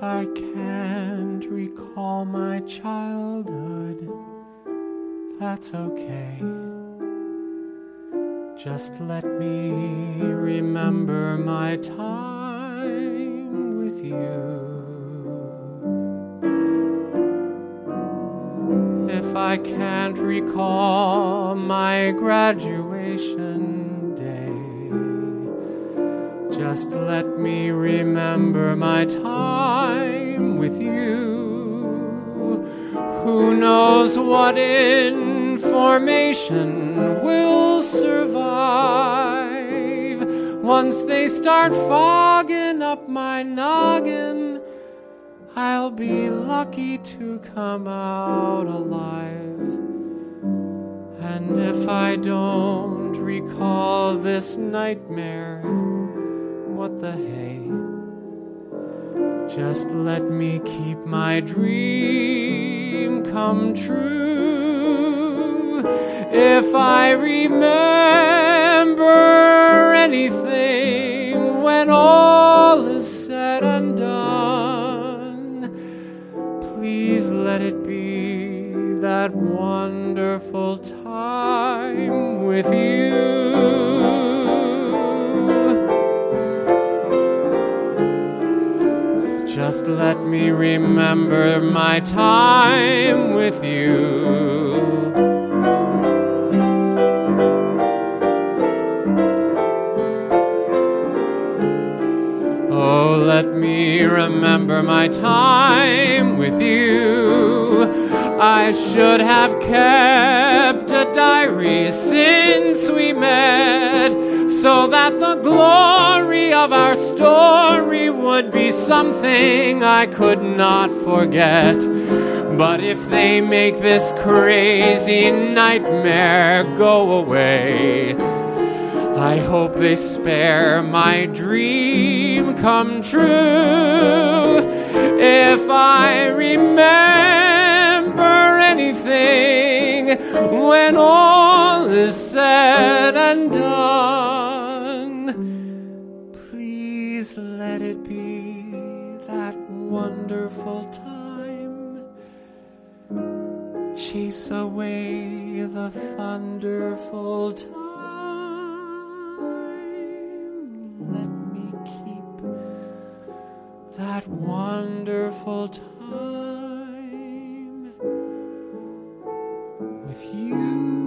If I can't recall my childhood, that's okay. Just let me remember my time with you. If I can't recall my graduation day, just let me remember my time with you. Who knows what information will survive once they start fogging up my noggin? I'll be lucky to come out alive. And if I don't recall this nightmare, what the hey? Just let me keep my dream come true. If I remember anything when all is said and done, please let it be that wonderful time with you. Just let me remember my time with you. Oh, let me remember my time with you. I should have kept a diary since we met, so that the glory of our story would be something I could not forget. But if they make this crazy nightmare go away, I hope they spare my dream come true. If I remember anything when all is said and done, please let it be that wonderful time. Chase away the thunderful time. Let me keep that wonderful time with you.